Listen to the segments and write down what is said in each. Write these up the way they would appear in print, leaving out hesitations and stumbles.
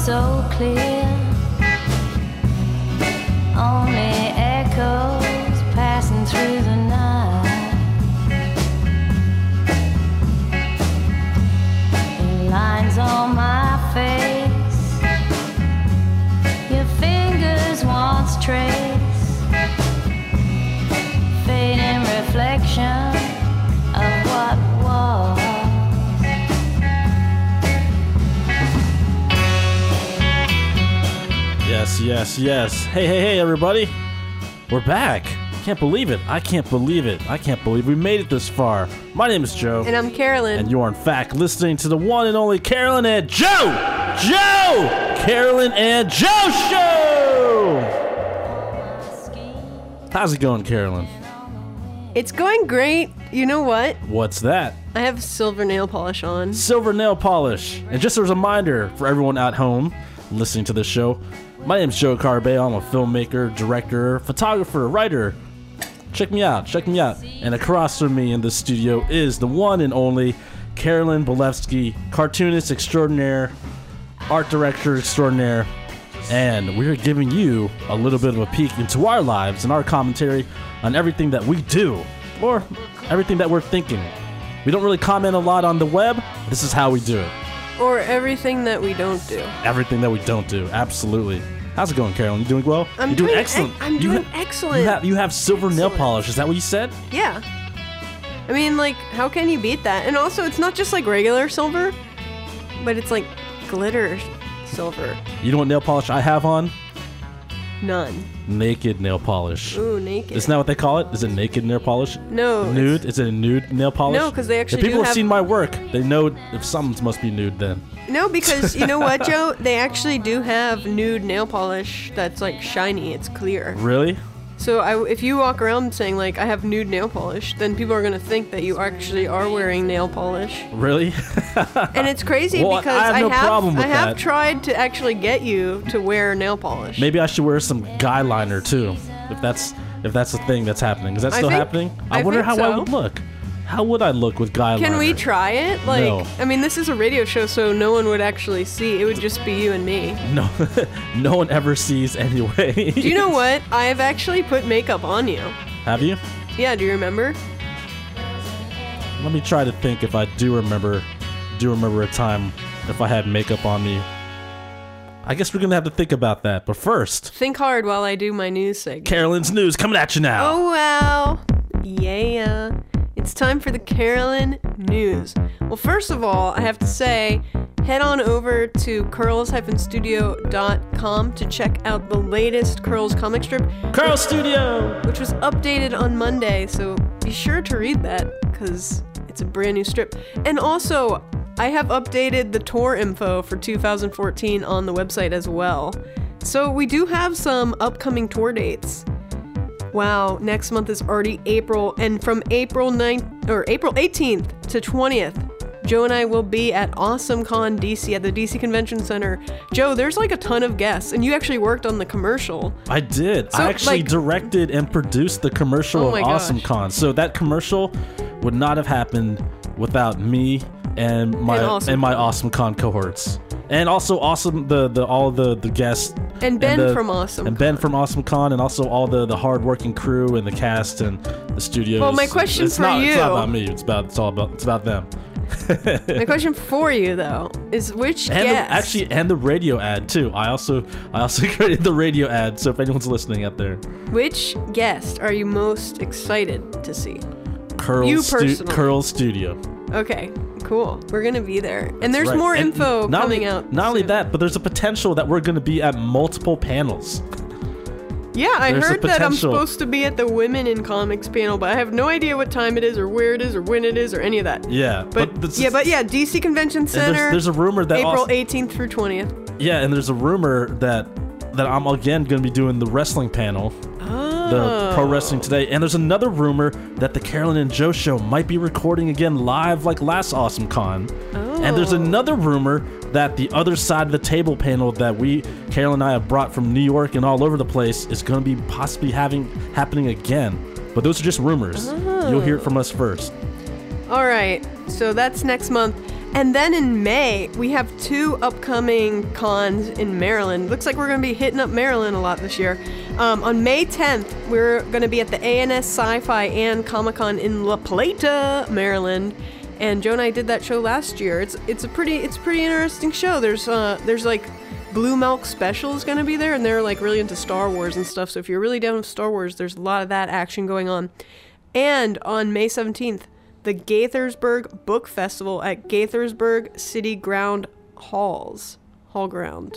so clear. Only echoes passing through the night. The lines on my face, your fingers once trace, fading reflection of what was. Yes, yes, yes. Hey, everybody. We're back. Can't believe it. I can't believe it. I can't believe we made it this far. My name is Joe. And I'm Carolyn. And you're, in fact, listening to the one and only Carolyn and Joe! Carolyn and Joe Show! How's it going, Carolyn? It's going great. You know what? What's that? I have silver nail polish on. Silver nail polish. And just a reminder for everyone at home listening to this show, my name's Joe Carbe. I'm a filmmaker, director, photographer, writer. Check me out. And across from me in the studio is the one and only Carolyn Bolevsky, cartoonist extraordinaire, art director extraordinaire, and we're giving you a little bit of a peek into our lives and our commentary on everything that we do, or everything that we're thinking. We don't really comment a lot on the web. This is how we do it. Or everything that we don't do. Everything that we don't do, absolutely. How's it going, Carolyn? You doing well? You're doing excellent. I'm doing excellent. You have silver nail polish. Is that what you said? Yeah. I mean, like, how can you beat that? And also, it's not just like regular silver, but it's like glitter silver. You know what nail polish I have on? None. Naked nail polish. Ooh, naked. Isn't that what they call it? Is it naked nail polish? No. Nude? Is it a nude nail polish? No, because they actually if people have seen my work, they know if something must be nude then. No, because you know what, Joe? They actually do have nude nail polish that's like shiny. It's clear. Really? So if you walk around saying like I have nude nail polish, then people are gonna think that you actually are wearing nail polish. Really? And it's crazy because I have tried to actually get you to wear nail polish. Maybe I should wear some guy liner too, if that's a thing that's happening. Is that still happening? I wonder how I would look. How would I look with guy liner? Can we try it? Like, no. I mean, this is a radio show, so no one would actually see. It would just be you and me. No, no one ever sees anyway. Do you know what? I have actually put makeup on you. Have you? Yeah. Do you remember? Let me try to think if I do remember a time if I had makeup on me. I guess we're gonna have to think about that. But first, think hard while I do my news segment. Carolyn's news coming at you now. Oh wow! Yeah. It's time for the Carolyn News. Well, first of all, I have to say, head on over to curls-studio.com to check out the latest Curls comic strip. Curl Studio! Which was updated on Monday, so be sure to read that, because it's a brand new strip. And also, I have updated the tour info for 2014 on the website as well. So we do have some upcoming tour dates. Wow, next month is already April, and from April 18th to 20th, Joe and I will be at AwesomeCon DC at the DC Convention Center. Joe, there's like a ton of guests, and you actually worked on the commercial. I did. So, I actually directed and produced the commercial of AwesomeCon. So that commercial would not have happened without me and my AwesomeCon cohorts. And also all the guests. And Ben from AwesomeCon. And Ben from AwesomeCon, and also all the hardworking crew and the cast and the studios. Well, my question for you... It's not about me. It's about them. My question for you, though, is which guest... And the radio ad, too. I also created the radio ad, so if anyone's listening out there. Which guest are you most excited to see? Curl Studio. Okay. Cool. We're going to be there. And there's more info coming out. Not only that, but there's a potential that we're going to be at multiple panels. Yeah, I heard that I'm supposed to be at the Women in Comics panel, but I have no idea what time it is or where it is or when it is or any of that. Yeah. But DC Convention Center. There's a rumor that April 18th through 20th. Yeah, and there's a rumor that I'm again going to be doing the wrestling panel. The Pro Wrestling Today. And there's another rumor that the Carolyn and Joe Show might be recording again live like last AwesomeCon. And there's another rumor that the Other Side of the Table panel that Carolyn and I have brought from New York and all over the place is going to be possibly happening again. But those are just rumors. You'll hear it from us first. All right. So that's next month. And then in May, we have 2 upcoming cons in Maryland. Looks like we're going to be hitting up Maryland a lot this year. On May 10th, we're going to be at the ANS Sci-Fi and Comic-Con in La Plata, Maryland. And Joe and I did that show last year. It's a pretty interesting show. There's like Blue Milk Special is going to be there, and they're like really into Star Wars and stuff. So if you're really down with Star Wars, there's a lot of that action going on. And on May 17th, the Gaithersburg Book Festival at Gaithersburg City Ground Halls. Wait,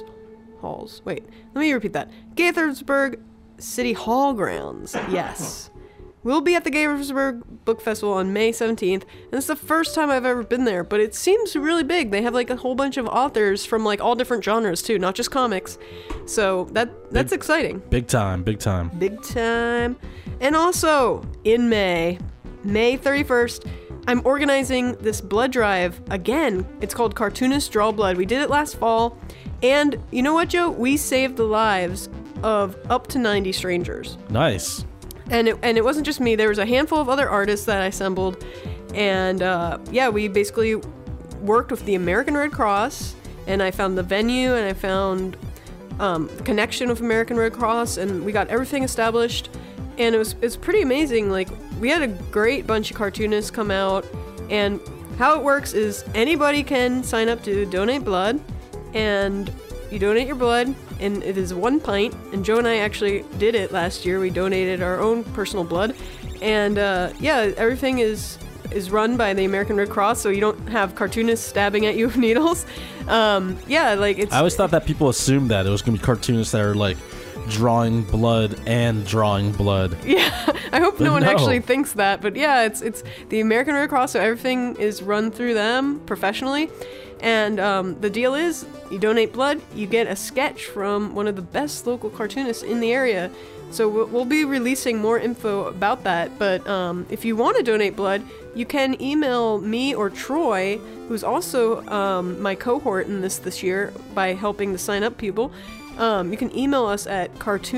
let me repeat that. Gaithersburg City Hall Grounds. Yes. We'll be at the Gaithersburg Book Festival on May 17th, and it's the first time I've ever been there, but it seems really big. They have like a whole bunch of authors from like all different genres too, not just comics. So that's exciting. Big time. Big time. And also, in May 31st, I'm organizing this blood drive again. It's called Cartoonists Draw Blood. We did it last fall, and you know what, Joe? We saved the lives of up to 90 strangers. Nice. And it wasn't just me. There was a handful of other artists that I assembled, and we basically worked with the American Red Cross, and I found the venue, and I found connection with American Red Cross, and we got everything established, and it's pretty amazing. Like, we had a great bunch of cartoonists come out, and how it works is anybody can sign up to donate blood, and you donate your blood, and it is 1 pint, and Joe and I actually did it last year. We donated our own personal blood, and everything is run by the American Red Cross, so you don't have cartoonists stabbing at you with needles. It's... I always thought that people assumed that it was going to be cartoonists that are like drawing blood and drawing blood. Yeah, I hope no one actually thinks that, but yeah, it's the American Red Cross, so everything is run through them professionally. And the deal is, you donate blood, you get a sketch from one of the best local cartoonists in the area. So we'll be releasing more info about that. But if you want to donate blood, you can email me or Troy, who's also my cohort in this year by helping to sign up people. You can email us at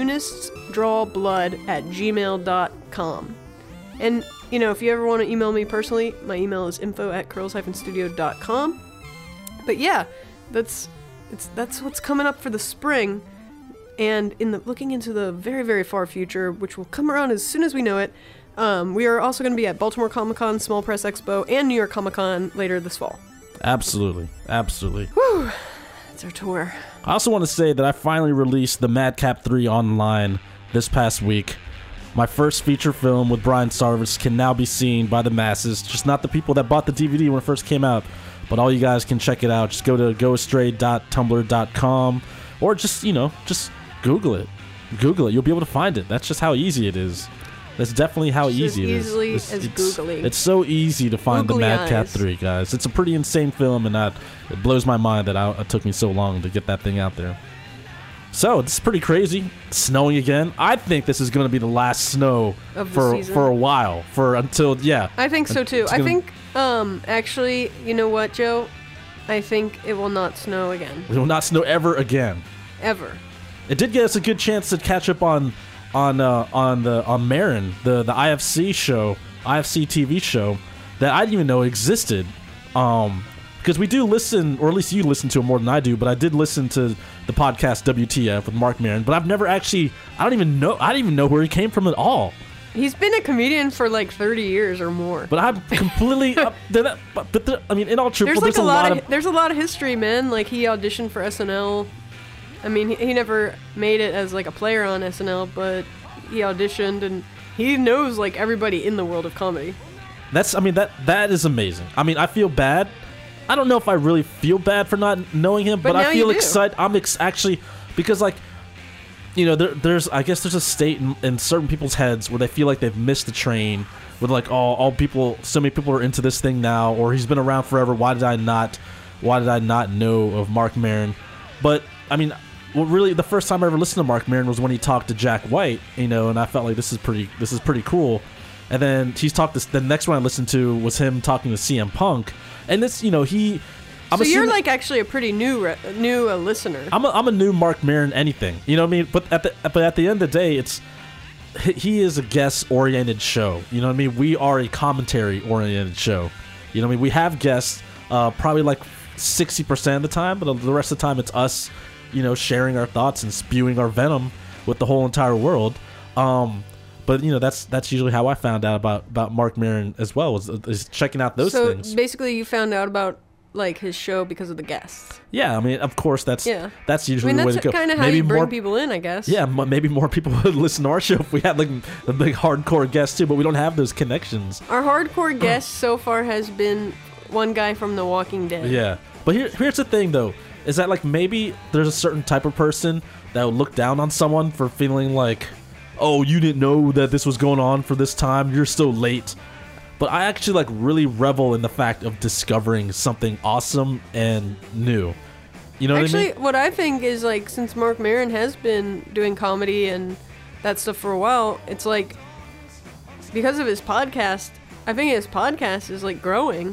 cartoonistsdrawblood@gmail.com. And, if you ever want to email me personally, my email is info@curls-studio.com. But yeah, that's what's coming up for the spring, and looking into the very, very far future, which will come around as soon as we know it. We are also going to be at Baltimore Comic-Con, Small Press Expo, and New York Comic-Con later this fall. Absolutely. Whew, that's our tour. I also want to say that I finally released the Madcap 3 online this past week. My first feature film with Brian Sarvis can now be seen by the masses, just not the people that bought the DVD when it first came out. But all you guys can check it out. Just go to goastray.tumblr.com, or just Google it. You'll be able to find it. That's just how easy it is. That's definitely how easy it is. Easily as Googling. It's so easy to find Googly the Madcap eyes. 3, guys. It's a pretty insane film, and it blows my mind that it took me so long to get that thing out there. So, this is pretty crazy. It's snowing again. I think this is going to be the last snow Of the season. for a while. I think so too. I think, actually, you know what, Joe? I think it will not snow again. It will not snow ever again. Ever. It did get us a good chance to catch up on Marin, the IFC show, IFC TV show that I didn't even know existed. Because we do listen, or at least you listen to it more than I do, but I did listen to the podcast WTF with Mark Maron, but I've never actually, I don't even know where he came from at all. He's been a comedian for like 30 years or more. But I'm completely, in all truth, there's a lot of history, man. Like, he auditioned for SNL. I mean, he never made it as like a player on SNL, but he auditioned, and he knows like everybody in the world of comedy. That is amazing. I mean, I feel bad. I don't know if I really feel bad for not knowing him, but I feel excited. Actually, because there's a state in certain people's heads where they feel like they've missed the train. With like so many people are into this thing now, or he's been around forever. Why did I not know of Mark Maron? But I mean, really, the first time I ever listened to Mark Maron was when he talked to Jack White, and I felt like this is pretty cool. And then the next one I listened to was him talking to CM Punk. And this, so you're like actually a pretty new listener. I'm a new Mark Maron anything, you know what I mean? But at the end of the day, he is a guest-oriented show. You know what I mean? We are a commentary-oriented show. You know what I mean? We have guests probably like 60% of the time, but the rest of the time it's us, sharing our thoughts and spewing our venom with the whole entire world. But that's usually how I found out about Marc Maron as well, is checking out those things. So basically, you found out about like his show because of the guests. Yeah, I mean, of course, that's usually the way to go. That's kind of how you bring people in, I guess. Yeah, maybe more people would listen to our show if we had like the big hardcore guests too, but we don't have those connections. Our hardcore guest so far has been one guy from The Walking Dead. Yeah, but here's the thing though, is that like maybe there's a certain type of person that will look down on someone for feeling like, oh, you didn't know that this was going on for this time, you're so late. But I actually like really revel in the fact of discovering something awesome and new. You know what I mean? Actually, what I think is like, since Marc Maron has been doing comedy and that stuff for a while, it's like, because of his podcast, I think his podcast is like growing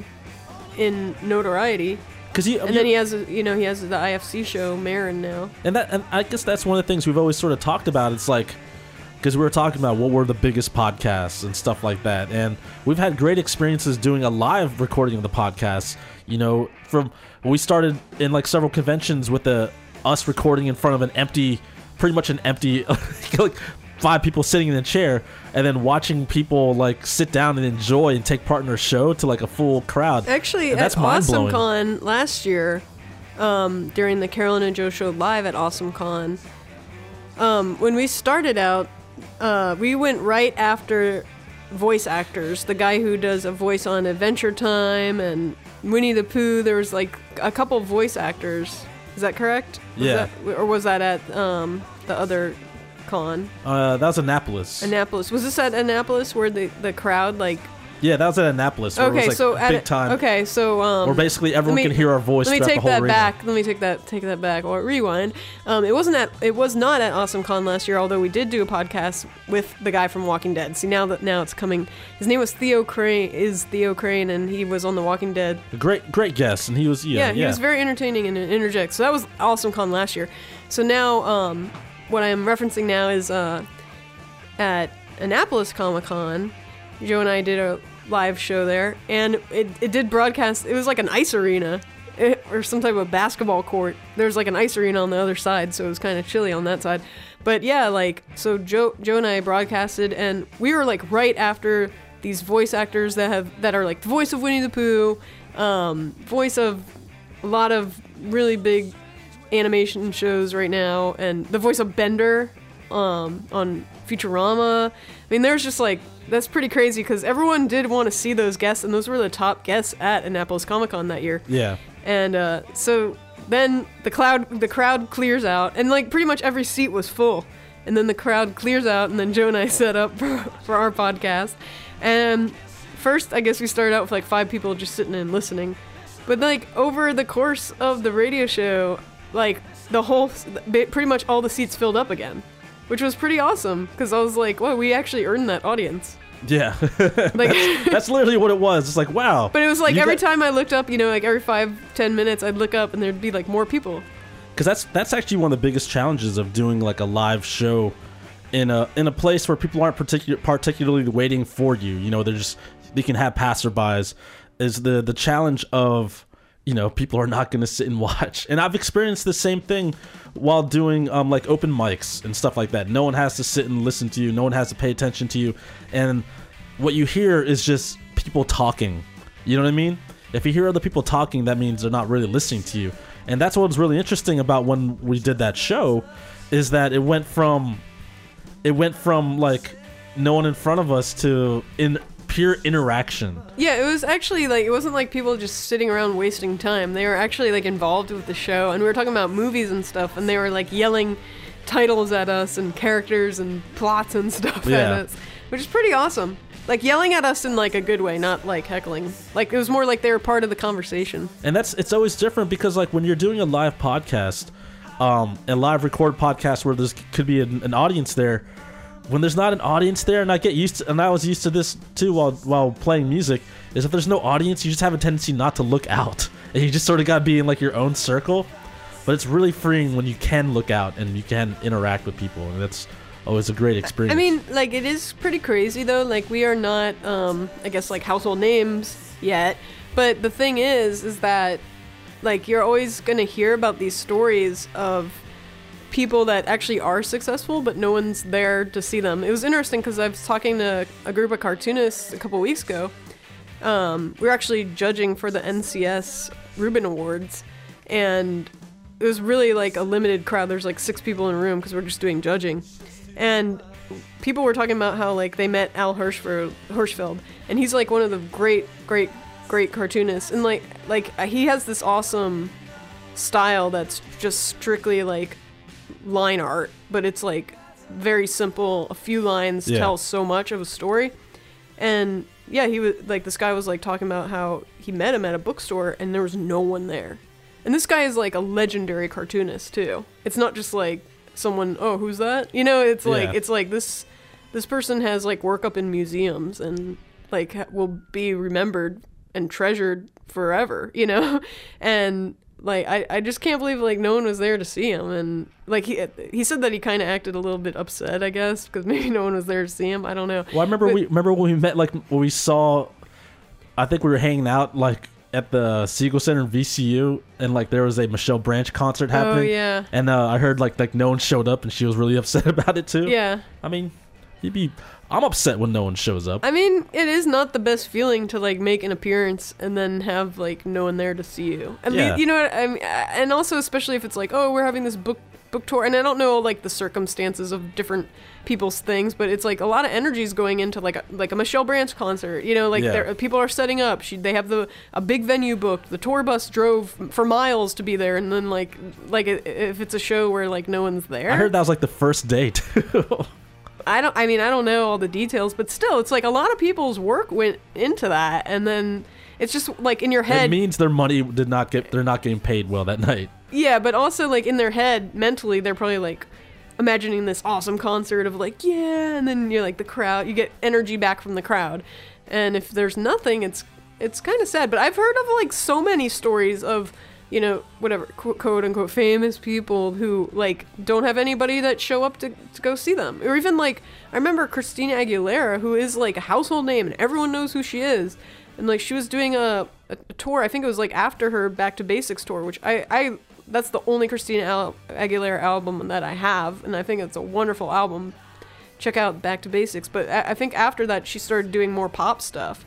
in notoriety. Then he has the IFC show Maron now. And I guess that's one of the things we've always sort of talked about. It's like, because we were talking about what were the biggest podcasts and stuff like that, and we've had great experiences doing a live recording of the podcast. From we started in like several conventions with us recording in front of pretty much an empty like 5 people sitting in a chair, and then watching people like sit down and enjoy and take part in our show to like a full crowd. Actually, at AwesomeCon last year, during the Carolyn and Joe show live at AwesomeCon, when we started out, we went right after voice actors. The guy who does a voice on Adventure Time and Winnie the Pooh. There was like a couple voice actors. Is that correct? Or was that at the other con? That was Annapolis. Annapolis. Was this at Annapolis where the crowd like... Yeah, that was at Annapolis. Where it was like big time. Okay, so where basically everyone can hear our voice. Let me take the whole that back. Let me take that back. Or rewind. It was not at AwesomeCon last year. Although we did do a podcast with the guy from Walking Dead. See, now it's coming. His name was Theo Crane. And he was on The Walking Dead. A great guest, and he was he was very entertaining and interject. So that was AwesomeCon last year. So now, what I'm referencing now is at Annapolis Comic-Con. Joe and I did a live show there, and it did broadcast. It was like an ice arena or some type of basketball court. There's like an ice arena on the other side, so it was kind of chilly on that side. But yeah, like, so Joe and I broadcasted, and we were like right after these voice actors that are like the voice of Winnie the Pooh, voice of a lot of really big animation shows right now, and the voice of Bender on Futurama. I mean, there's just like, that's pretty crazy because everyone did want to see those guests, and those were the top guests at Annapolis Comic-Con that year. Yeah. And so then the crowd clears out, and like pretty much every seat was full. And then the crowd clears out, and then Joe and I set up for our podcast. And first, I guess we started out with like 5 people just sitting and listening. But like over the course of the radio show, like pretty much all the seats filled up again. Which was pretty awesome, because I was like, wow, we actually earned that audience. Yeah. Like, that's literally what it was. It's like, wow. But it was like every time I looked up, like every 5-10 minutes, I'd look up and there'd be like more people. Because that's actually one of the biggest challenges of doing like a live show in a place where people aren't particularly waiting for you. They can have passerbys. Is the challenge of, people are not going to sit and watch. And I've experienced the same thing while doing like open mics and stuff like that. No one has to sit and listen to you. No one has to pay attention to you. And what you hear is just people talking. You know what I mean? If you hear other people talking, that means they're not really listening to you. And that's what was really interesting about when we did that show, is that it went from like no one in front of us to pure interaction. Yeah, it was actually like, it wasn't like people just sitting around wasting time. They were actually like involved with the show, and we were talking about movies and stuff, and they were like yelling titles at us and characters and plots and stuff at us, which is pretty awesome. Like yelling at us in like a good way, not like heckling. Like it was more like they were part of the conversation. And it's always different, because like when you're doing a live podcast, a live record podcast where there could be an audience there, when there's not an audience there, and I was used to this too while playing music, is if there's no audience, you just have a tendency not to look out, and you just sort of got to be in like your own circle. But it's really freeing when you can look out and you can interact with people, and that's always a great experience. I mean, like, it is pretty crazy though. Like, we are not, I guess, like household names yet, But the thing is that, like, you're always going to hear about these stories of people that actually are successful, but no one's there to see them. It was interesting because I was talking to a group of cartoonists a couple weeks ago. We were actually judging for the NCS Reuben Awards, and it was really like a limited crowd. There's like 6 people in a room because we're just doing judging. And people were talking about how, like, they met Al Hirschfeld, and he's like one of the great cartoonists, and like he has this awesome style that's just strictly like line art, but it's like very simple. A few lines tell so much of a story. And yeah, he was like, this guy was like talking about how he met him at a bookstore and there was no one there. And this guy is like a legendary cartoonist too. It's not just like someone, oh, who's that? You know, it's like this person has like work up in museums and like will be remembered and treasured forever, you know? And like, I just can't believe like no one was there to see him. And like he said that he kind of acted a little bit upset, I guess, because maybe no one was there to see him. I don't know. Well, I remember when we met, like when we saw, I think we were hanging out like at the Siegel Center in VCU, and like there was a Michelle Branch concert happening. Oh yeah. And I heard like no one showed up, and she was really upset about it too. Yeah. I mean, I'm upset when no one shows up. I mean, it is not the best feeling to like make an appearance and then have like no one there to see you. I mean, you know what I mean? And also, especially if it's like, oh, we're having this book tour, and I don't know like the circumstances of different people's things, but it's like a lot of energy is going into like a Michelle Branch concert. You know, like people are setting up. They have a big venue booked. The tour bus drove for miles to be there, and then like if it's a show where like no one's there. I heard that was like the first day too. I don't know all the details, but still, it's like a lot of people's work went into that, and then it's just like in your head. It means their money they're not getting paid well that night. Yeah, but also like in their head, mentally, they're probably like imagining this awesome concert of like, yeah, and then you're like the crowd, you get energy back from the crowd, and if there's nothing, it's kind of sad. But I've heard of like so many stories of, you know, whatever, quote unquote famous people who like don't have anybody that show up to go see them. Or even like, I remember Christina Aguilera, who is like a household name and everyone knows who she is. And like she was doing a tour, I think it was like after her Back to Basics tour, which I that's the only Christina Aguilera album that I have. And I think it's a wonderful album. Check out Back to Basics. But I think after that she started doing more pop stuff.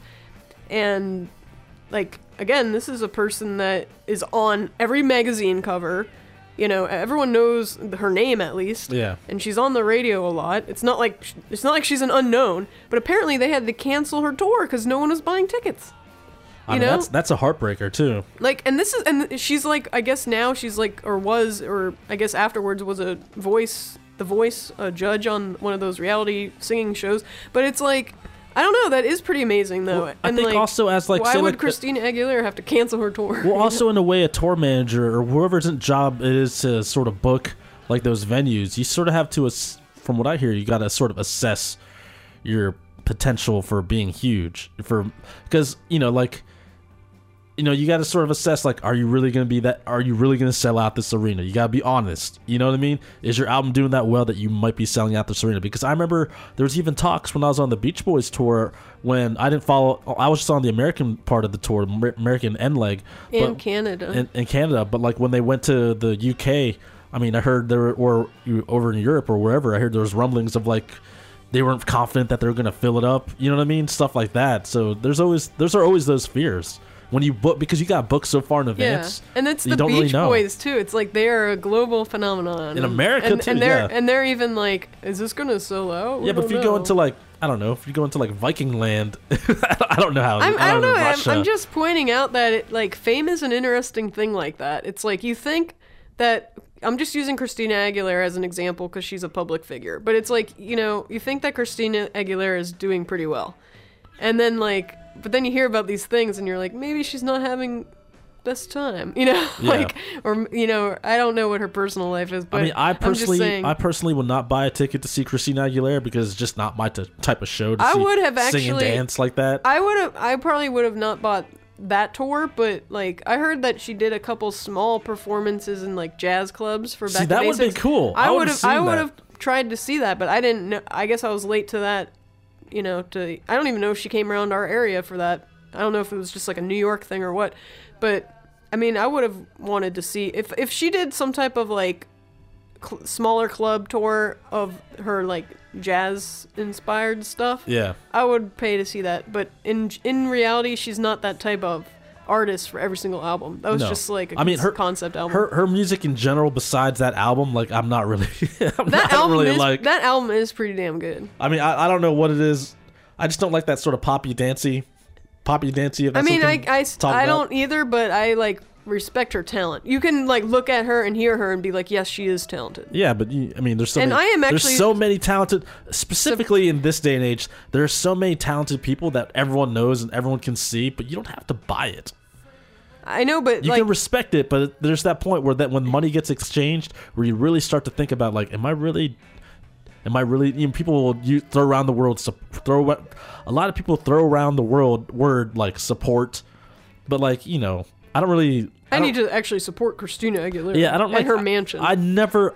And like, again, this is a person that is on every magazine cover. You know, everyone knows her name at least. Yeah. And she's on the radio a lot. It's not like she's an unknown. But apparently they had to cancel her tour because no one was buying tickets. I mean, that's a heartbreaker too. Like, and she's like, I guess now she's like, or I guess afterwards was The Voice, a judge on one of those reality singing shows. But it's like, I don't know. That is pretty amazing, though. Well, I think like, also as like, why say, would like, Christina Aguilera have to cancel her tour? Well, also in a way, a tour manager or whoever's job it is to sort of book like those venues, you sort of have to, from what I hear, you got to sort of assess your potential for being huge, because you got to sort of assess, like, are you really going to sell out this arena? You got to be honest. You know what I mean? Is your album doing that well that you might be selling out this arena? Because I remember there was even talks when I was on the Beach Boys tour when I was just on the American part of the tour, American end leg. In Canada. In Canada. But, like, when they went to the UK, I mean, I heard or over in Europe or wherever, I heard there was rumblings of, like, they weren't confident that they were going to fill it up. You know what I mean? Stuff like that. So those are always those fears. When you book, because you got booked so far in advance, and it's the Beach Boys too. It's like they are a global phenomenon in America too. And they're even like, is this gonna sell out? Yeah, but if you go into like, I don't know, if you go into like Viking land, I don't know how. I don't know. I'm just pointing out that like fame is an interesting thing like that. It's like you think that. I'm just using Christina Aguilera as an example because she's a public figure, but it's like, you think that Christina Aguilera is doing pretty well, and then like. But then you hear about these things and you're like, maybe she's not having best time, like, or, I don't know what her personal life is, but I mean, I personally would not buy a ticket to see Christina Aguilera because it's just not my type of show to sing and dance like that. I probably would have not bought that tour, but like I heard that she did a couple small performances in like jazz clubs for Back to Basics. That would be cool. I would have tried to see that, but I didn't know. I guess I was late to that. I don't even know if she came around our area for that I don't know if it was just like a New York thing or what, but I mean, I would have wanted to see if she did some type of like smaller club tour of her like jazz inspired stuff. Yeah, I would pay to see that. But in reality, she's not that type of artist for every single album. That was just like her concept album. Her music in general, besides that album, like I'm not really. That album is pretty damn good. I mean, I don't know what it is. I just don't like that sort of poppy dancey. If I mean, I about. don't either, but I like respect her talent. You can like look at her and hear her and be like, yes, she is talented. Yeah, but I mean, there's so and many, there's so many talented, specifically in this day and age, there are so many talented people that everyone knows and everyone can see, but you don't have to buy it. I know, but you can respect it, but there's that point where when money gets exchanged, where you really start to think about like, am I really? People will throw around the world. A lot of people throw around the word like support, but like I don't really. I need to actually support Christina Aguilera. Yeah, I don't like her mansion. I never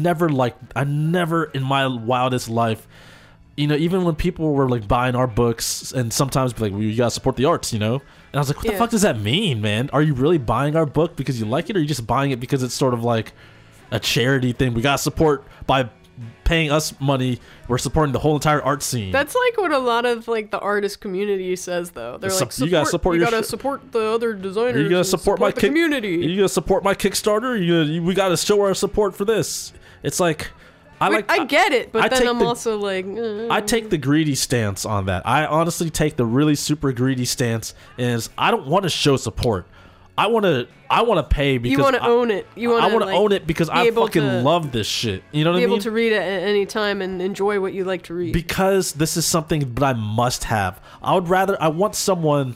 in my wildest life, even when people were like buying our books and sometimes be like, well, you gotta support the arts, And I was like, what the fuck does that mean, man? Are you really buying our book because you like it, or are you just buying it because it's sort of like a charity thing? We gotta support by paying us money. We're supporting the whole entire art scene. That's like what a lot of like the artist community says, though. They're like, you gotta support the other designers. You gotta support my community. You gotta support my Kickstarter. We gotta show our support for this. It's like I get it, but then I'm also like, I take the greedy stance on that. I honestly take the really super greedy stance. Is I don't want to show support. I want to pay because you want to own it. I want to own it because I fucking love this shit. You know what I mean? Be able to read it at any time and enjoy what you like to read. Because this is something that I must have. I want someone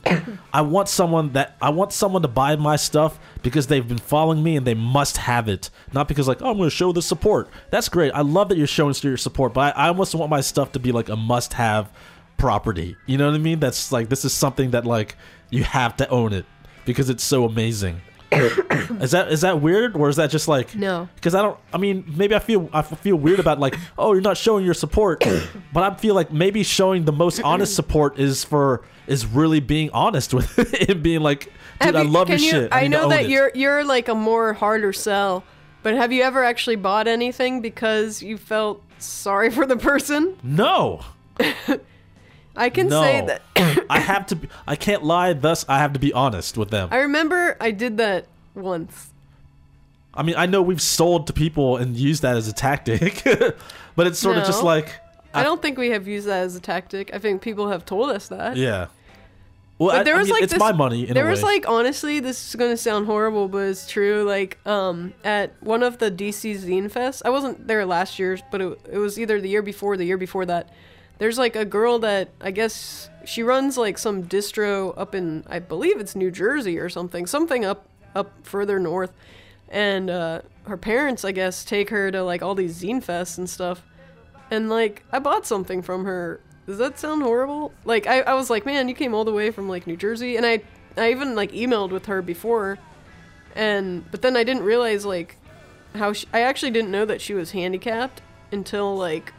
to buy my stuff because they've been following me and they must have it. Not because like, oh, I'm going to show the support. That's great. I love that you're showing your support, but I almost want my stuff to be like a must-have property. You know what I mean? That's like, this is something that like you have to own it. Because it's so amazing. Is that weird, or is that just like no? Because maybe I feel weird about like, oh, you're not showing your support, but I feel like maybe showing the most honest support is really being honest with it and being like, dude, I love your shit. I know that you're like a more harder sell, but have you ever actually bought anything because you felt sorry for the person? No. I can say that. I can't lie, thus I have to be honest with them. I remember I did that once. I mean, I know we've sold to people and used that as a tactic, but it's sort of just like... I don't think we have used that as a tactic. I think people have told us that. Yeah. Well, it's my money in a way. Like, honestly, this is going to sound horrible, but it's true. Like, at one of the DC Zine Fest, I wasn't there last year, but it was either the year before or the year before that. There's like a girl that I guess she runs like some distro up in, I believe it's New Jersey or something up further north, and her parents, I guess, take her to like all these zine fests and stuff, and like I bought something from her. Does that sound horrible? Like I was like, man, you came all the way from like New Jersey, and I even like emailed with her before, but then I didn't realize like how I actually didn't know that she was handicapped until like.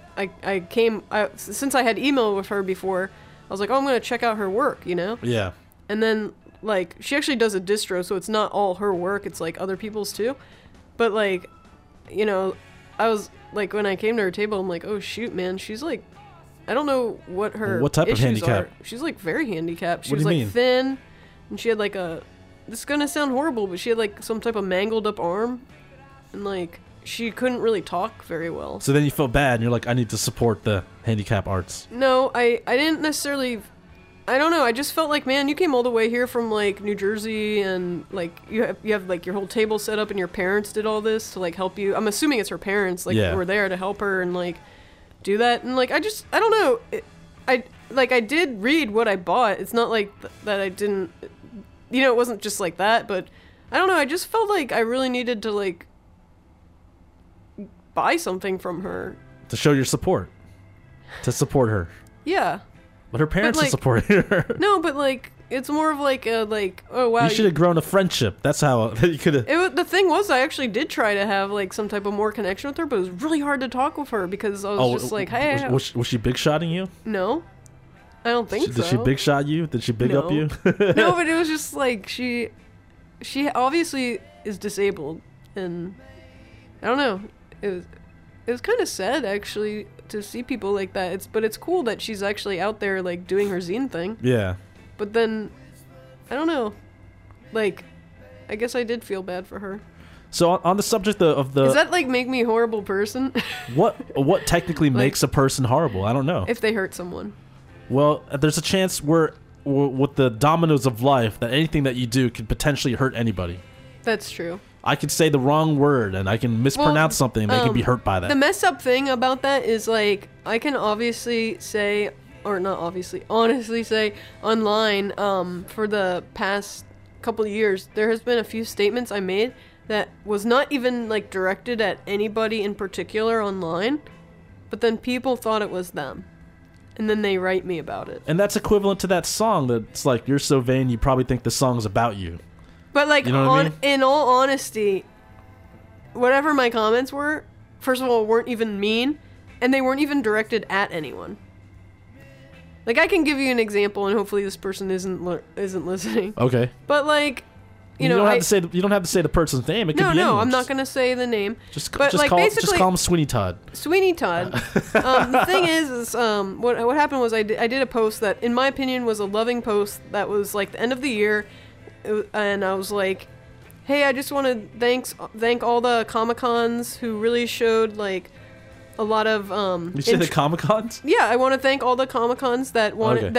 Since I had emailed with her before, I was like, oh, I'm going to check out her work, Yeah. And then, like, she actually does a distro, so it's not all her work, it's, like, other people's, too. But, like, I was, like, when I came to her table, I'm like, oh, shoot, man, she's, like, I don't know what type of handicap? Are. She's, like, very handicapped. She was, like, thin, and she had, like, this is going to sound horrible, but she had, like, some type of mangled up arm, and, like... She couldn't really talk very well. So then you felt bad, and you're like, I need to support the handicap arts. No, I didn't necessarily... I don't know, I just felt like, man, you came all the way here from, like, New Jersey, and, like, you have like, your whole table set up, and your parents did all this to, like, help you. I'm assuming it's her parents, like, who were there to help her and, like, do that. And, like, I don't know. I did read what I bought. It's not like that I didn't... it wasn't just like that, but... I don't know, I just felt like I really needed to, like... buy something from her to show your support, to support her. Yeah, but her parents are supporting her. No, but like it's more of like a like, oh wow, you should have grown a friendship. That's how you could have. The thing was, I actually did try to have like some type of more connection with her, but it was really hard to talk with her because I was just like, hey, was she big shotting you? No, I don't think so. Did she big shot you? Did she big up No. you? No, but it was just like she obviously is disabled, and I don't know. It was kind of sad actually to see people like that. But it's cool that she's actually out there like doing her zine thing. Yeah. But then I don't know. Like, I guess I did feel bad for her. So on the subject of the Does that like make me a horrible person? what technically makes a person horrible? I don't know. If they hurt someone. Well, there's a chance where with the dominoes of life that anything that you do could potentially hurt anybody. That's true. I could say the wrong word and I can mispronounce something and they can be hurt by that. The messed up thing about that is like I can obviously say, or not obviously, honestly say online for the past couple of years there has been a few statements I made that was not even like directed at anybody in particular online, but then people thought it was them. And then they write me about it. And that's equivalent to that song that's like, you're so vain, you probably think the song's about you. But like, You know what I mean? in all honesty, whatever my comments were, first of all, weren't even mean, and they weren't even directed at anyone. Like, I can give you an example, and hopefully this person isn't listening. Okay. But like, you don't know, have to say the person's name. It could be no, anyone. I'm not gonna say the name. Just but like call basically, him Sweeney Todd. Sweeney Todd. The thing is what happened was I did a post that, in my opinion, was a loving post that was like the end of the year, and I was like, hey, I just want to thank all the Comic-Cons who really showed like a lot of You say the Comic-Cons? yeah, I want to thank all the Comic-Cons that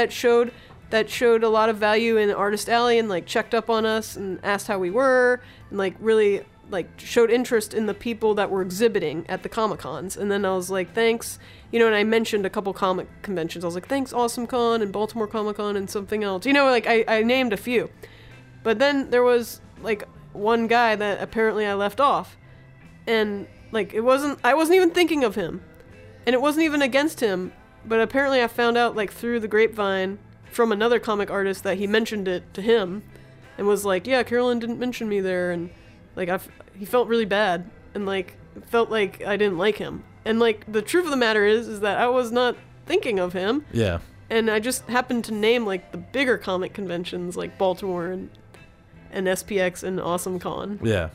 showed a lot of value in Artist Alley and like checked up on us and asked how we were and like really like showed interest in the people that were exhibiting at the Comic-Cons. And then I was like, thanks, and I mentioned a couple comic conventions. I was like, thanks Awesome Con and Baltimore Comic-Con and something else. Like I named a few. But then there was like one guy that apparently I left off. And like I wasn't even thinking of him. And it wasn't even against him, but apparently I found out like through the grapevine from another comic artist that he mentioned it to him and was like, yeah, Carolyn didn't mention me there, and like he felt really bad and like felt like I didn't like him. And like the truth of the matter is that I was not thinking of him. Yeah. And I just happened to name like the bigger comic conventions like Baltimore and SPX and Awesome Con. Yeah.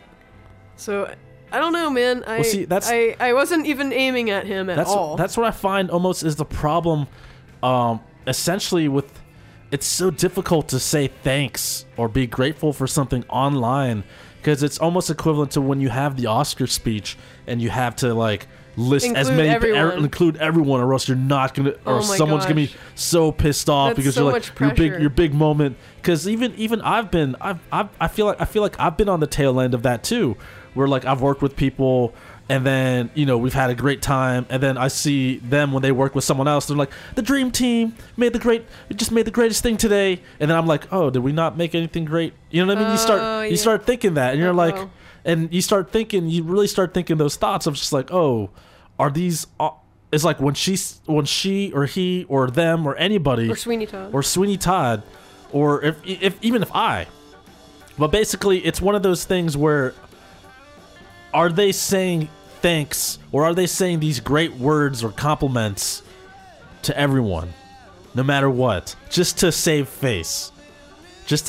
So I don't know, man. I wasn't even aiming at him at all. That's what I find almost is the problem. Essentially, with it's so difficult to say thanks or be grateful for something online because it's almost equivalent to when you have the Oscar speech and you have to like list include everyone, or else you're not gonna, or someone's gonna be so pissed off because so you're like your big moment. Because even I feel like I've been on the tail end of that too, where like I've worked with people. And then, we've had a great time. And then I see them when they work with someone else. They're like, the dream team we just made the greatest thing today. And then I'm like, oh, did we not make anything great? You know what I mean? You start thinking that. And you're like, and you really start thinking those thoughts of just like, oh, are these, it's like when she or he or them or anybody. Or Sweeney Todd. Or even if I. But basically, it's one of those things where, are they saying thanks, or are they saying these great words or compliments to everyone, no matter what, just to save face, just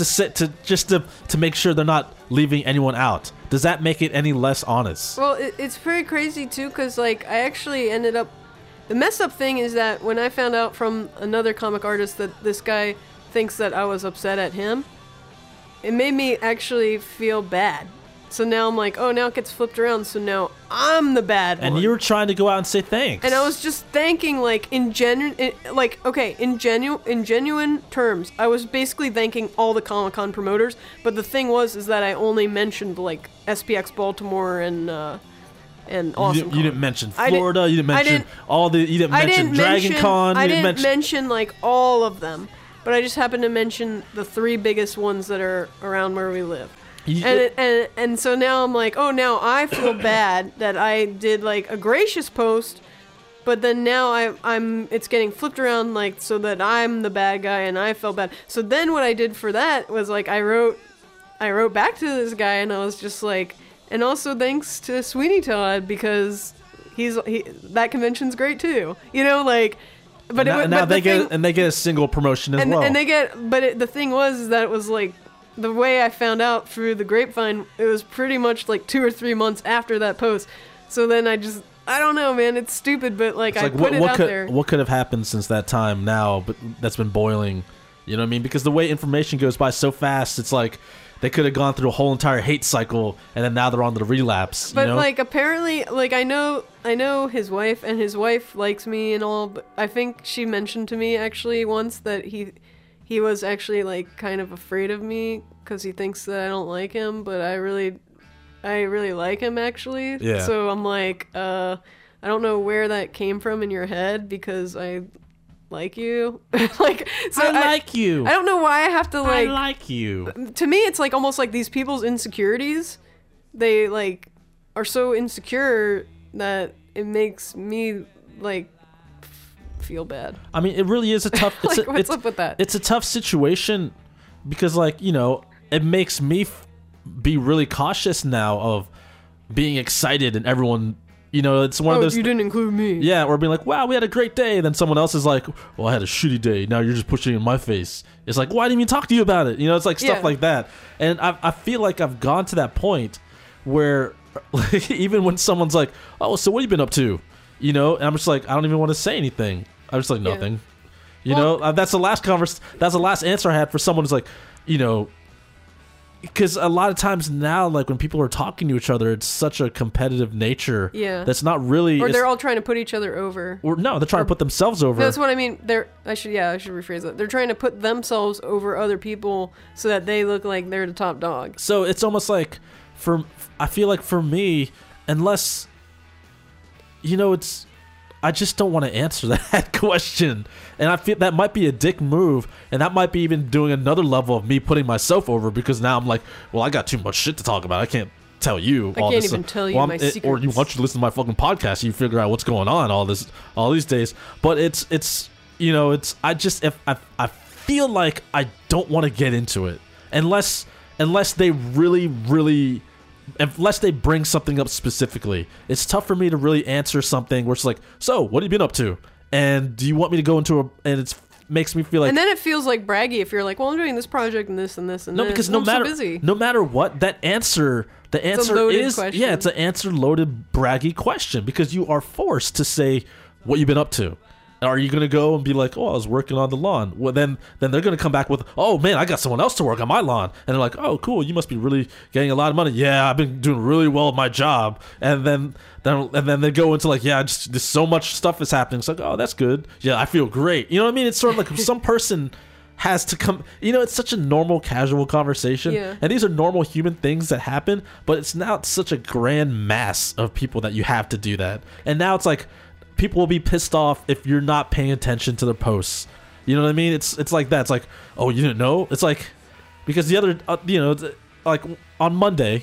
to make sure they're not leaving anyone out? Does that make it any less honest? Well, it's pretty crazy too, because like I actually ended up. The messed up thing is that when I found out from another comic artist that this guy thinks that I was upset at him, it made me actually feel bad. So now I'm like, oh, now it gets flipped around. So now I'm the bad one. And you were trying to go out and say thanks. And I was just thanking, like, in genuine terms. I was basically thanking all the Comic-Con promoters. But the thing is that I only mentioned, like, SPX Baltimore and Awesome You didn't mention Florida. You didn't mention Dragon Con. I didn't mention, like, all of them. But I just happened to mention the 3 biggest ones that are around where we live. And so now I'm like, oh, now I feel bad that I did like a gracious post, but then now it's getting flipped around, like, so that I'm the bad guy and I felt bad. So then what I did for that was like I wrote back to this guy and I was just like, and also thanks to Sweeney Todd because that convention's great too. But now they get a single promotion as well. And they get, but the thing was is that it was like the way I found out through the grapevine. It was pretty much like 2 or 3 months after that post. So then I don't know, man. It's stupid, but like I put it out there. What could have happened since that time now? But that's been boiling. You know what I mean? Because the way information goes by so fast, it's like they could have gone through a whole entire hate cycle, and then now they're on the relapse. But you know? like apparently, like I know his wife, and his wife likes me and all. But I think she mentioned to me actually once that he was actually like kind of afraid of me because he thinks that I don't like him. But I really like him actually. Yeah. So I'm like, I don't know where that came from in your head because I like you. Like, so I like you. I don't know why I have to like. I like you. To me, it's like almost like these people's insecurities. They like are so insecure that it makes me like feel bad. I mean, it really is a tough. Like, what's up with that? It's a tough situation because, like, you know, it makes me be really cautious now of being excited and everyone. You know, it's one of those. You didn't include me. Yeah, or being like, wow, we had a great day. And then someone else is like, well, I had a shitty day. Now you're just pushing it in my face. It's like, why didn't you talk to you about it? You know, it's like stuff like that. And I feel like I've gone to that point where like, even when someone's like, oh, so what have you been up to? You know, and I'm just like, I don't even want to say anything. I'm just like, nothing. You know, that's the last that's the last answer I had for someone who's like, you know, because a lot of times now, like when people are talking to each other, it's such a competitive nature. Yeah. That's not really. Or they're all trying to put each other over. Or no, they're trying to put themselves over. That's what I mean. I should rephrase that. They're trying to put themselves over other people so that they look like they're the top dog. So it's almost like I feel like for me, unless, you know, I just don't want to answer that question. And I feel that might be a dick move, and that might be even doing another level of me putting myself over because now I'm like, well, I got too much shit to talk about. I can't tell you all this. I can't even tell you my secrets. Or you want you to listen to my fucking podcast, you figure out what's going on all these days. But it's you know, I feel like I don't want to get into it unless they really unless they bring something up specifically. It's tough for me to really answer something where it's like, so what have you been up to? And do you want me to go into and it makes me feel like... And then it feels like braggy if you're like, well, I'm doing this project and this and this and no, this. because no matter what, the answer is... question. Yeah, it's an answer-loaded, braggy question because you are forced to say what you've been up to. Are you going to go and be like, oh, I was working on the lawn? Well, then they're going to come back with, oh, man, I got someone else to work on my lawn. And they're like, oh, cool, you must be really getting a lot of money. Yeah, I've been doing really well at my job. And then they go into like, yeah, just so much stuff is happening. It's like, oh, that's good. Yeah, I feel great. You know what I mean? It's sort of like some person has to come. You know, it's such a normal, casual conversation. Yeah. And these are normal human things that happen. But it's now such a grand mass of people that you have to do that. And now it's like, people will be pissed off if you're not paying attention to their posts. You know what I mean? It's like that. It's like, oh, you didn't know? It's like, because the other, you know, like on Monday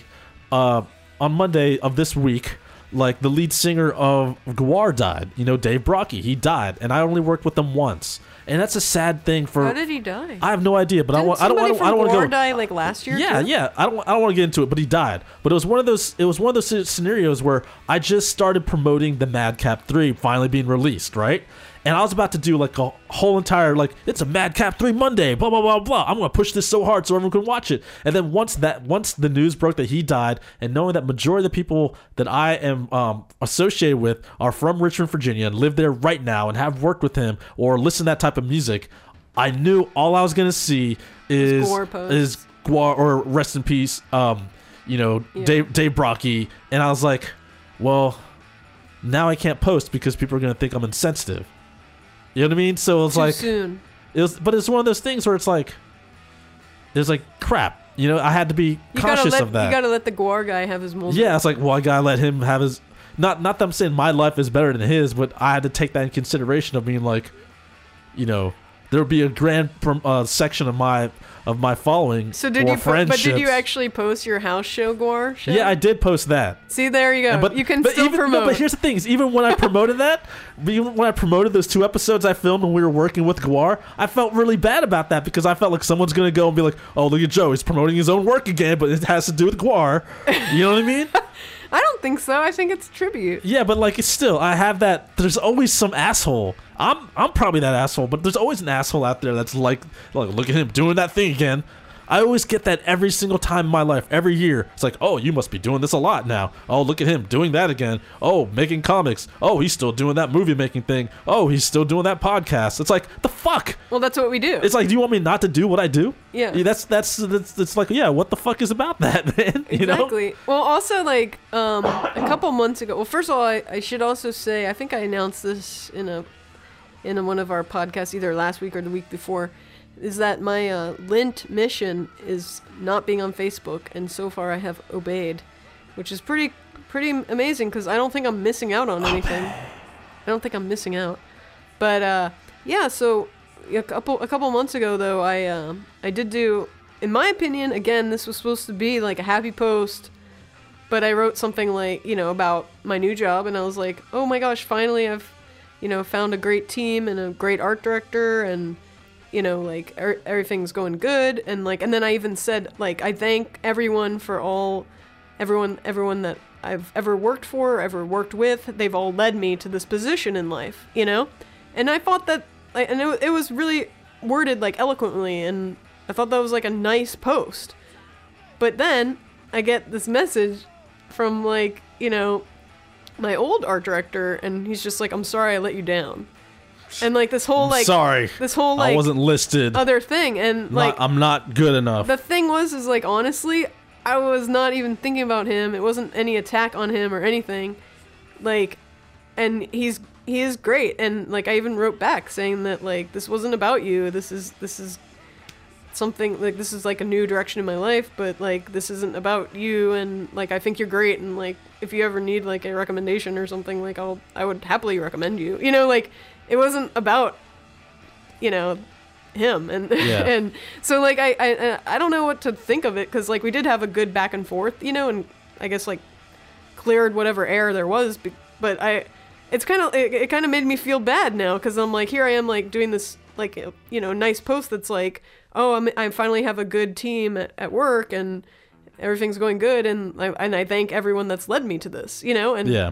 of this week, like the lead singer of Gwar died. You know, Dave Brockie. He died, and I only worked with him once. And that's a sad thing for. How did he die? I have no idea, but I don't want to go. Die like last year. Yeah, too? yeah. I don't want to get into it, but he died. But it was one of those scenarios where I just started promoting the Madcap 3 finally being released, right? And I was about to do like a whole entire like it's a Madcap 3 Monday, blah blah blah blah. I'm gonna push this so hard so everyone can watch it. And then once the news broke that he died, and knowing that majority of the people that I am associated with are from Richmond, Virginia, and live there right now, and have worked with him or listen to that type of music, I knew all I was gonna see is Gwar or rest in peace, you know, yeah. Dave Brockie, and I was like, well, now I can't post because people are gonna think I'm insensitive. You know what I mean? So it's Too like soon. But it's one of those things where it's like crap. You know, I had to be cautious of that. You gotta let the Gwar guy have his moment. Yeah, it's like, well, I gotta let him have his. Not that I'm saying my life is better than his, but I had to take that in consideration of being like, you know, there would be a grand section of my following. So did you? But did you actually post your house show Gwar show? Yeah, I did post that. See, there you go. But you can still promote. No, but here's the thing: is even when I promoted those 2 episodes I filmed when we were working with Gwar, I felt really bad about that because I felt like someone's gonna go and be like, "Oh, look at Joe, he's promoting his own work again," but it has to do with Gwar. You know what I mean? I don't think so. I think it's a tribute. Yeah, but like it's still, I have that. There's always some asshole. I'm probably that asshole, but there's always an asshole out there that's like look at him doing that thing again. I always get that every single time in my life, every year. It's like, oh, you must be doing this a lot now. Oh, look at him doing that again. Oh, making comics. Oh, he's still doing that movie making thing. Oh, he's still doing that podcast. It's like, the fuck? Well, that's what we do. It's like, do you want me not to do what I do? Yeah. That's like, yeah, what the fuck is about that, man? You exactly. know? Well, also, like, a couple months ago. Well, first of all, I should also say, I think I announced this in one of our podcasts, either last week or the week before, is that my Lint mission is not being on Facebook, and so far I have obeyed, which is pretty amazing because I don't think I'm missing out on anything. I don't think I'm missing out, but yeah. So a couple months ago, though, I did do, in my opinion, again, this was supposed to be like a happy post, but I wrote something like, about my new job, and I was like, oh my gosh, finally I've found a great team and a great art director, and like everything's going good, and then I even said, like, I thank everyone for everyone that I've ever worked for, ever worked with. They've all led me to this position in life, and I thought that, and it was really worded like eloquently, and I thought that was like a nice post. But then I get this message from like, my old art director, and he's just like, I'm sorry I let you down. And like this whole like sorry, I wasn't listed other thing, and like I'm not good enough. The thing is like, honestly, I was not even thinking about him. It wasn't any attack on him or anything, like, and he is great, and like I even wrote back saying that like this wasn't about you. This is something like, this is like a new direction in my life, but like this isn't about you, and like I think you're great, and like if you ever need like a recommendation or something, like I would happily recommend you. Like. It wasn't about, him, and yeah. And so like I don't know what to think of it, because like we did have a good back and forth, and I guess like cleared whatever air there was, but it kind of made me feel bad now, because I'm like, here I am like doing this like nice post that's like, oh, I finally have a good team at work, and everything's going good, and I thank everyone that's led me to this, and yeah.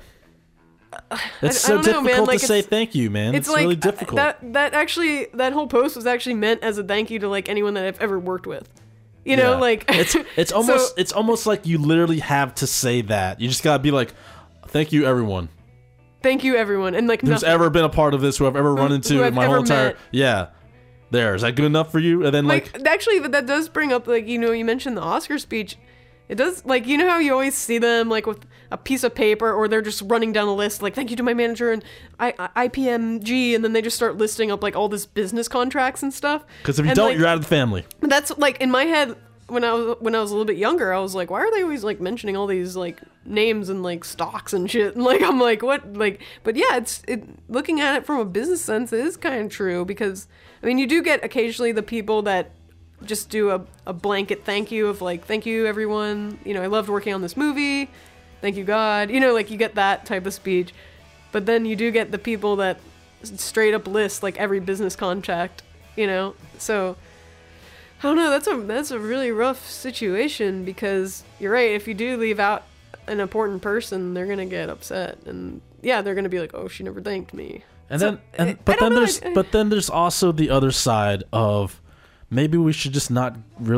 It's so difficult to say thank you, man. It's like, really difficult. That whole post was actually meant as a thank you to like anyone that I've ever worked with. Like it's almost like you literally have to say that. You just gotta be like, thank you everyone. Thank you everyone, and like who's ever been a part of this, who I've ever run into in my whole entire Is that good enough for you? And then like actually, but that does bring up like, you mentioned the Oscar speech. It does, like, how you always see them like with a piece of paper, or they're just running down the list like, thank you to my manager and IPMG, and then they just start listing up like all this business contracts and stuff. Because if you don't, you're out of the family. That's like in my head when I was a little bit younger, I was like, why are they always like mentioning all these like names and like stocks and shit? And like I'm like, what? Like, but yeah, looking at it from a business sense, it is kind of true, because I mean, you do get occasionally the people that just do a blanket thank you of like, thank you everyone, I loved working on this movie, thank you God, like you get that type of speech. But then you do get the people that straight up list like every business contract, so I don't know, that's a really rough situation, because you're right, if you do leave out an important person, they're gonna get upset, and yeah, they're gonna be like, oh, she never thanked me. But then there's also the other side of, maybe we should just not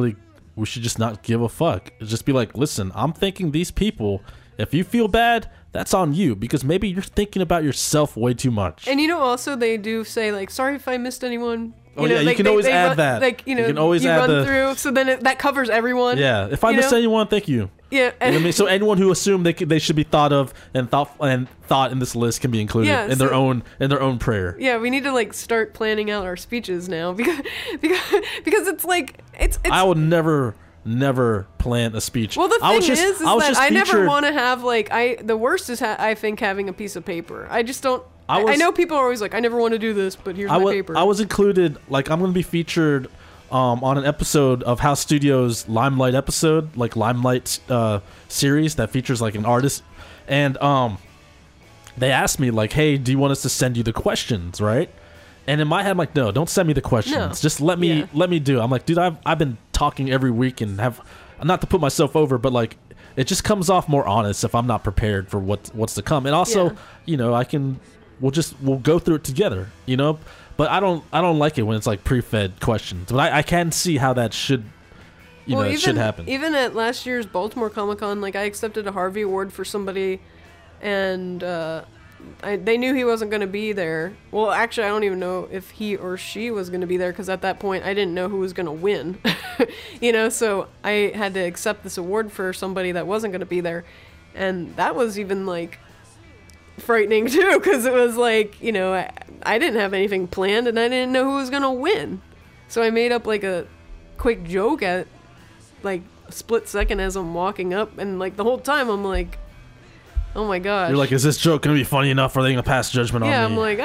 give a fuck. Just be like, listen, I'm thanking these people. If you feel bad, that's on you, because maybe you're thinking about yourself way too much. And also they do say like, sorry if I missed anyone. You can always add that. Like, you can always add run through, so then that covers everyone. Yeah, if I missed anyone, thank you. Yeah. So anyone who assumed they should be thought of and thought in this list can be included in their own prayer. Yeah, we need to like start planning out our speeches now, because it's like it's. I would never plan a speech. Well, the thing is that I never want to have like the worst is I think having a piece of paper. I just don't. I know people are always like, I never want to do this, but here's my paper. I was included, like, I'm going to be featured on an episode of House Studios' Limelight episode, like Limelight series that features like an artist, and they asked me like, hey, do you want us to send you the questions, right? And in my head, I'm like, no, don't send me the questions. No. Just let me do it. I'm like, dude, I've been talking every week and have, not to put myself over, but like, it just comes off more honest if I'm not prepared for what's to come. And also, Yeah. you know, we'll go through it together, you know. But I don't like it when it's like pre-fed questions. But I can see how that should, it should happen. Even at last year's Baltimore Comic-Con, like I accepted a Harvey Award for somebody, and they knew he wasn't going to be there. Well, actually, I don't even know if he or she was going to be there, because at that point, I didn't know who was going to win. So I had to accept this award for somebody that wasn't going to be there. And that was even, like, frightening, too, because it was like, I didn't have anything planned, and I didn't know who was going to win. So I made up, like, a quick joke at, like, a split second as I'm walking up, and, like, the whole time I'm like, oh my gosh. You're like, is this joke gonna be funny enough? Or are they gonna pass judgment on me? Yeah, I'm like,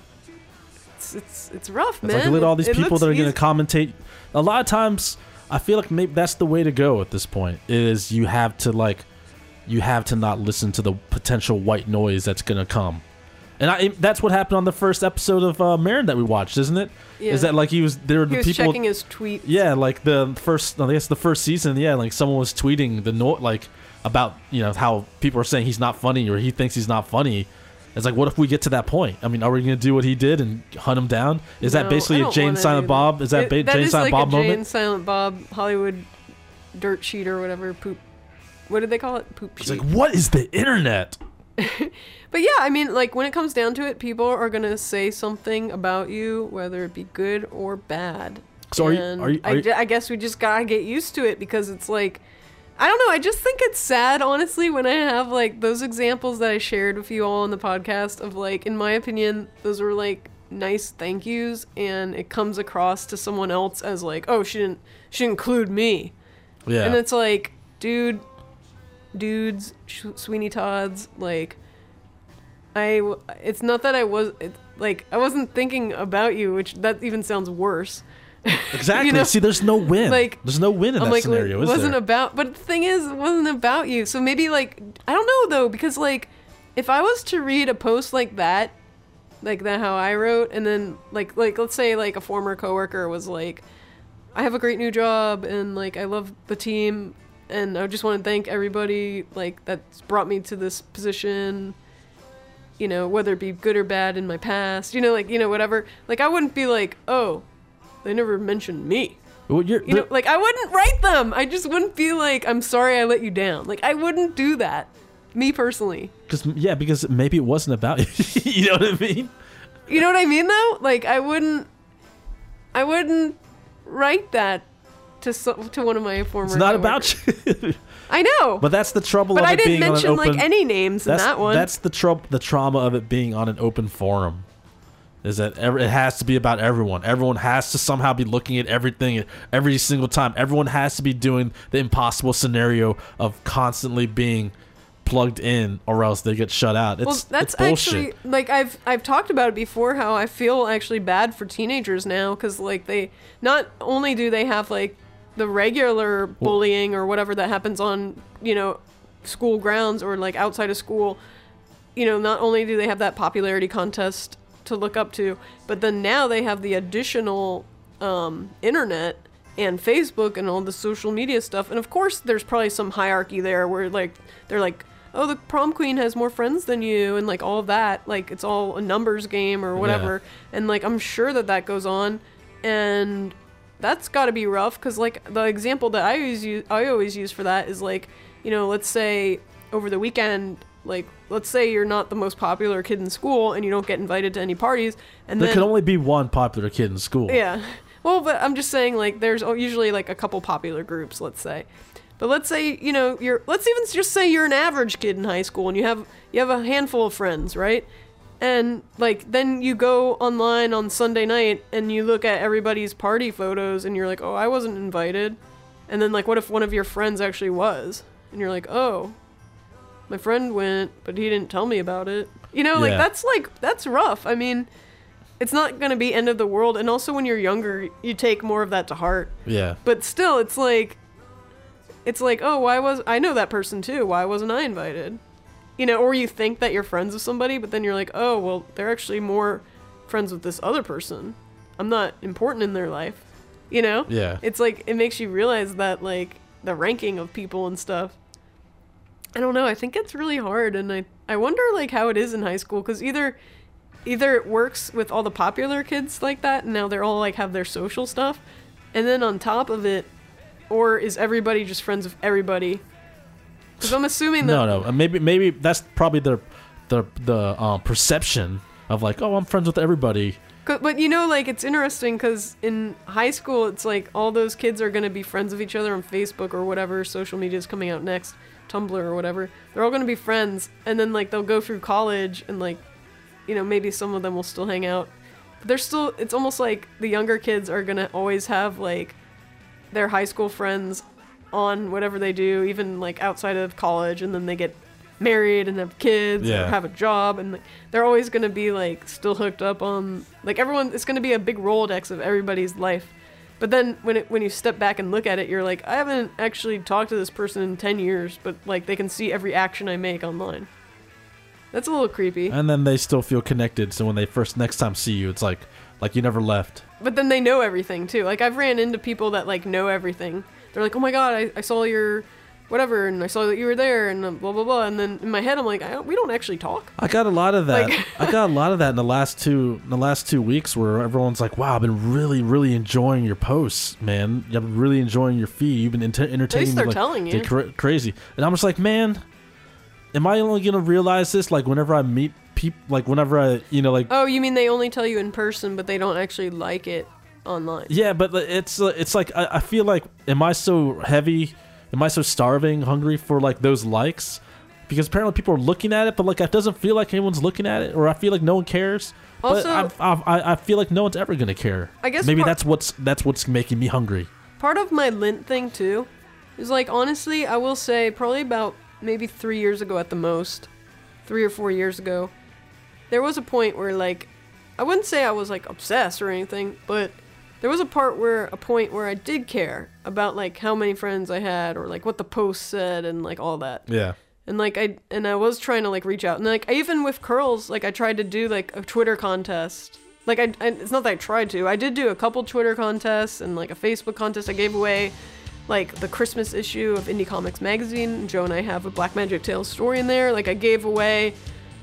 it's rough, man. Like, look at all these people looks that are gonna easy. commentate. A lot of times, I feel like maybe that's the way to go at this point. Is you have to not listen to the potential white noise that's gonna come. And that's what happened on the first episode of Marin that we watched, isn't it? Yeah. Is that like he was He was checking his tweets. Yeah, like the first season. Yeah, like someone was tweeting about how people are saying he's not funny or he thinks he's not funny. It's like, what if we get to that point? I mean, are we going to do what he did and hunt him down? Is that basically a Jane Silent Bob? Is that Jane Silent Bob moment? Jane Silent Bob Hollywood dirt sheet or whatever. Poop. What did they call it? Poop sheet. It's like, what is the internet? But yeah, I mean, like, when it comes down to it, people are going to say something about you, whether it be good or bad. So I guess we just got to get used to it, because it's like, I don't know, I just think it's sad, honestly, when I have, like, those examples that I shared with you all on the podcast of, like, in my opinion, those were, like, nice thank yous, and it comes across to someone else as, like, oh, she didn't include me. Yeah. And it's like, dudes, Sweeney Todds, like, it's not that I wasn't thinking about you, which that even sounds worse. Exactly. See, there's no win. Like, there's no win in that scenario, is there? But the thing is, it wasn't about you. So maybe, like, I don't know, though, because, like, if I was to read a post like that how I wrote, and then, like let's say, like, a former coworker was like, I have a great new job, and, like, I love the team, and I just want to thank everybody, like, that's brought me to this position, whether it be good or bad in my past, whatever. Like, I wouldn't be like, oh, they never mentioned me. Well, like, I wouldn't write them. I just wouldn't be like, I'm sorry I let you down. Like, I wouldn't do that. Me personally. Because maybe it wasn't about you. You know what I mean? You know what I mean, though? Like, I wouldn't write that to one of my former It's not coworkers. about you. I know. But that's the trouble but of I it didn't being on an mention, open... like, any names in that one. That's the trauma of it being on an open forum. Is that it has to be about everyone. Everyone has to somehow be looking at everything every single time. Everyone has to be doing the impossible scenario of constantly being plugged in, or else they get shut out. It's bullshit. Actually, like, I've talked about it before, how I feel actually bad for teenagers now, because, like, they not only do they have, like, the regular bullying or whatever that happens on, school grounds or, like, outside of school, not only do they have that popularity contest to look up to, but then now they have the additional internet and Facebook and all the social media stuff. And of course there's probably some hierarchy there where, like, they're like, oh, the prom queen has more friends than you, and, like, all of that, like, it's all a numbers game or whatever. Yeah. And, like, I'm sure that goes on, and that's got to be rough, because, like, the example that I always use for that is, like, let's say over the weekend, like, let's say you're not the most popular kid in school and you don't get invited to any parties, and there can only be one popular kid in school. Yeah. Well, but I'm just saying, like, there's usually, like, a couple popular groups, let's say. But let's say, let's even just say you're an average kid in high school and you have a handful of friends, right? And, like, then you go online on Sunday night and you look at everybody's party photos and you're like, oh, I wasn't invited. And then, like, what if one of your friends actually was? And you're like, oh, my friend went, but he didn't tell me about it. That's rough. I mean, it's not going to be end of the world. And also when you're younger, you take more of that to heart. Yeah. But still, it's like, oh, I know that person too. Why wasn't I invited? Or you think that you're friends with somebody, but then you're like, oh, well, they're actually more friends with this other person. I'm not important in their life. Yeah. It's like, it makes you realize that, like, the ranking of people and stuff. I don't know. I think it's really hard, and I wonder like how it is in high school, because either it works with all the popular kids like that, and now they're all like have their social stuff, and then on top of it, or is everybody just friends with everybody? Because I'm assuming that No. Maybe that's probably the perception of like, oh, I'm friends with everybody. But you know, like, it's interesting because in high school, it's like all those kids are going to be friends with each other on Facebook or whatever social media is coming out next, Tumblr or whatever. They're all going to be friends, and then, like, they'll go through college and, like, you know, maybe some of them will still hang out. But they're still, it's almost like the younger kids are going to always have, like, their high school friends on whatever they do, even, like, outside of college, and then they get married and have kids or have a job, and like, they're always going to be like still hooked up on like everyone. It's going to be a big Rolodex of everybody's life. But then when you step back and look at it, you're like, I haven't actually talked to this person in 10 years, but like they can see every action I make online. That's a little creepy. And then they still feel connected, so when they next time see you, it's like you never left. But then they know everything too. Like I've ran into people that like know everything. They're like, oh my god, I saw your whatever, and I saw that you were there, and blah blah blah. And then in my head, I'm like, we don't actually talk. I got a lot of that. Like I got a lot of that in the last 2 weeks, where everyone's like, "Wow, I've been really enjoying your posts, man. I've been really enjoying your feed. You've been entertaining They start me, like, telling you. crazy." And I'm just like, man, am I only gonna realize this like whenever I meet people, like whenever I, like? Oh, you mean they only tell you in person, but they don't actually like it online? Yeah, but it's like I feel like, am I so heavy? Am I so hungry for like those likes? Because apparently people are looking at it, but like it doesn't feel like anyone's looking at it, or I feel like no one cares. Also, but I feel like no one's ever gonna care. I guess maybe that's what's making me hungry. Part of my lint thing too is like, honestly, I will say probably about maybe 3 years ago at the most, 3 or 4 years ago, there was a point where like, I wouldn't say I was like obsessed or anything, but there was a point where I did care about like how many friends I had, or like what the post said, and like all that. Yeah. And like I was trying to like reach out, and like even with curls, like I tried to do like a Twitter contest. Like I it's not that I tried to. I did do a couple Twitter contests and like a Facebook contest. I gave away like the Christmas issue of Indie Comics magazine. Joe and I have a Black Magic Tales story in there. Like I gave away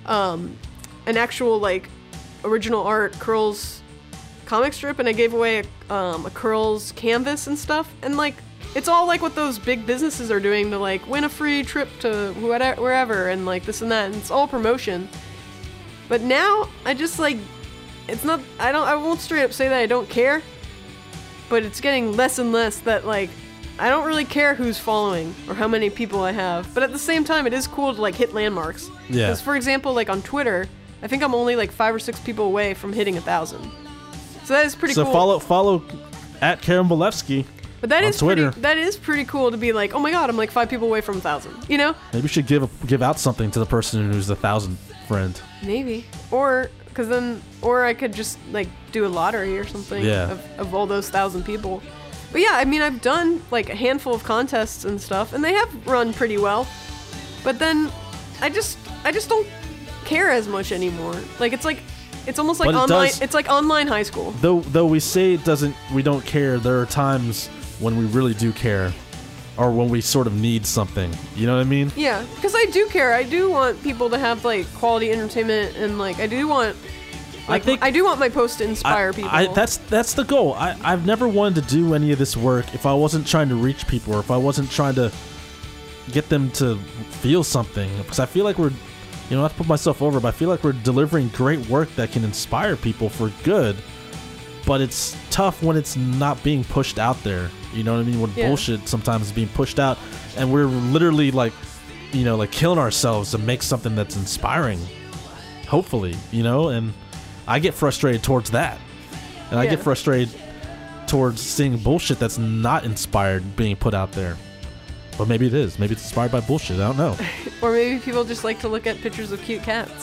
an actual like original art curls comic strip, and I gave away a curls canvas and stuff, and like it's all like what those big businesses are doing to like win a free trip to wherever, and like this and that, and it's all promotion. But now I just like, it's not, I won't straight up say that I don't care, but it's getting less and less that like I don't really care who's following or how many people I have. But at the same time, it is cool to like hit landmarks. Yeah. Because for example, like on Twitter, I think I'm only like 5 or 6 people away from hitting 1,000. So that is pretty cool. So follow at Karen Bolevsky. But that on is Twitter. that is pretty cool to be like, oh my god, I'm like 5 people away from 1,000. You know? Maybe you should give out something to the person who's the 1,000th friend. Maybe. Or I could just like do a lottery or something. Yeah. Of all those 1,000 people. But yeah, I mean, I've done like a handful of contests and stuff, and they have run pretty well. But then I just don't care as much anymore. Like it's almost like online. It's like online high school. Though we say we don't care. There are times when we really do care, or when we sort of need something. You know what I mean? Yeah, because I do care. I do want people to have like quality entertainment, and like I do want. Like, I do want my post to inspire people. That's the goal. I've never wanted to do any of this work if I wasn't trying to reach people, or if I wasn't trying to get them to feel something. Because I feel like we're, not to put myself over, but I feel like we're delivering great work that can inspire people for good. But it's tough when it's not being pushed out there. You know what I mean? When bullshit sometimes is being pushed out, and we're literally like killing ourselves to make something that's inspiring. Hopefully, and I get frustrated towards that. And I get frustrated towards seeing bullshit that's not inspired being put out there. But maybe it is. Maybe it's inspired by bullshit. I don't know. Or maybe people just like to look at pictures of cute cats.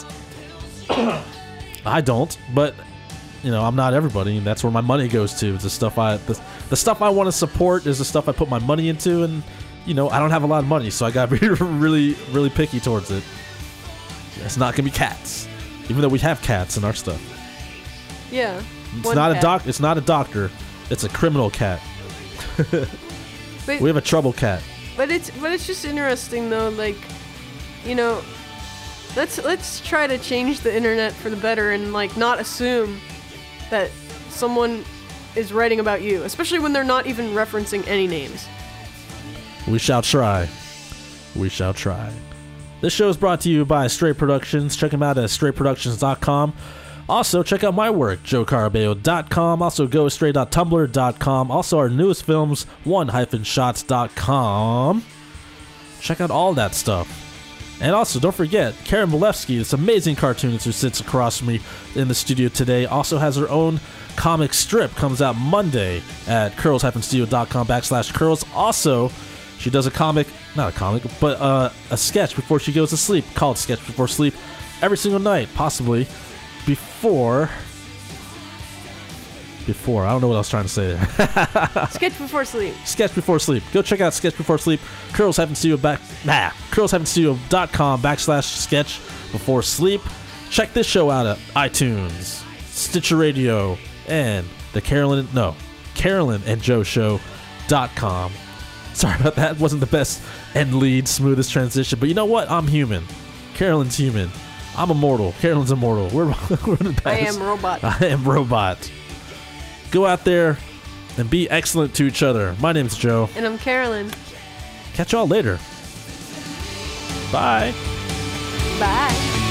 I don't, but I'm not everybody, and that's where my money goes to. It's the stuff I want to support is the stuff I put my money into, and I don't have a lot of money, so I gotta be really, really picky towards it. It's not gonna be cats, even though we have cats in our stuff. Yeah. It's not a doctor. It's a criminal cat. But, we have a trouble cat. But it's just interesting though, like let's try to change the internet for the better and like not assume that someone is writing about you, especially when they're not even referencing any names. We shall try. We shall try. This show is brought to you by Stray Productions. Check them out at strayproductions.com. Also, check out my work, joecarabeo.com. Also, goastray.tumblr.com. Also, our newest films, one-shots.com. Check out all that stuff. And also, don't forget, Karen Malevsky, this amazing cartoonist who sits across from me in the studio today, also has her own comic strip. Comes out Monday at curls-studio.com/curls. Also, she does not a comic, but a sketch before she goes to sleep called Sketch Before Sleep every single night, possibly before I don't know what I was trying to say there. Sketch Before Sleep. Sketch Before Sleep. Go check out Sketch Before Sleep. curls-studio.com/sketch before sleep. Check this show out at iTunes, Stitcher Radio, and the Carolyn and Joe Show.com. Sorry about that. It wasn't the best end lead, smoothest transition, but you know what? I'm human. Carolyn's human. I'm immortal. Carolyn's immortal. We're the best. I am robot. I am robot. Go out there and be excellent to each other. My name's Joe. And I'm Carolyn. Catch y'all later. Bye. Bye.